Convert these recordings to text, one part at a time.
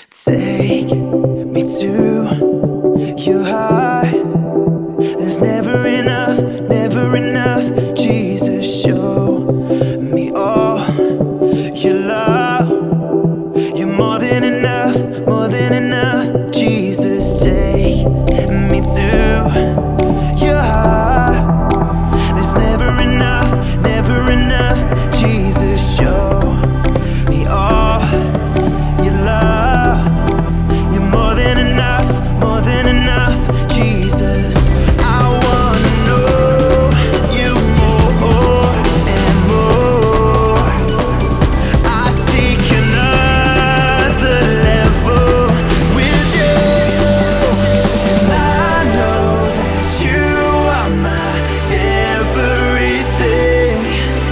Take me to your heart. There's never enough, never enough. Jesus, show me all your love. You're more than enough, more than enough. Jesus, take me to your heart. There's never enough, never enough. Jesus, show me all your love. You're more than enough, more than enough. Jesus, I wanna know you more and more. I seek another level with you, and I know that you are my everything.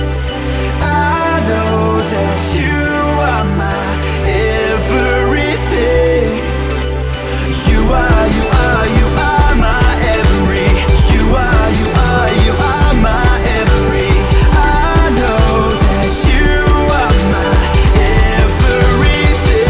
I know that you are my everything. You are, you are, you are my every. You are, you are, you are my every. I know that you are my everything.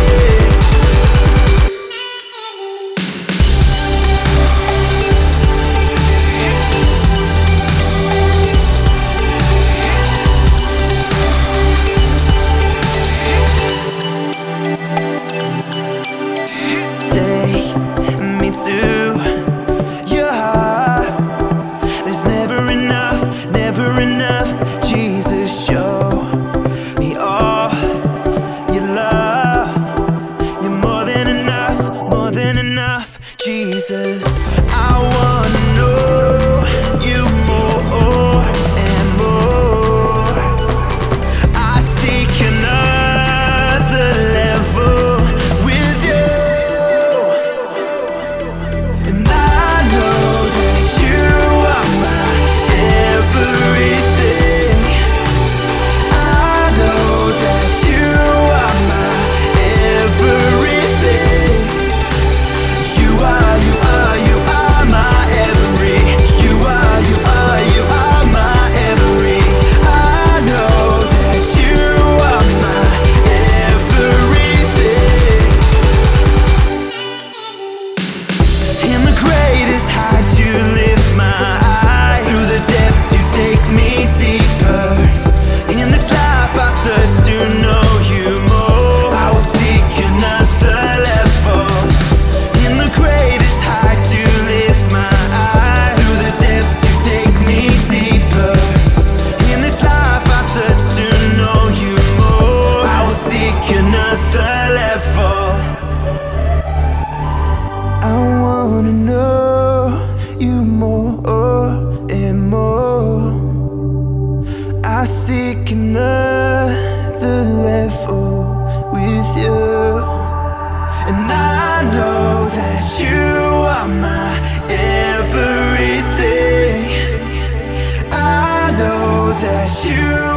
Take me to your heart. There's never enough, never enough. Jesus, show me all your love. You're more than enough, more than enough. Jesus, I wanna know you more and more. I seek another level with you, and I know that you are my everything. I know that you are my everything. You are, you are, you are my every. You are, you are, you are my every. I know that you are my everything. In the greatest heights you lift my eye. Through the depths you take me deeper. In this life I search to know you more. I will seek another level. In the greatest heights you lift my eye. Through the depths you take me deeper. In this life I search to know you more. I will seek another level. I wanna know you more and more. I seek another level with you, and I know that you are my everything. I know that you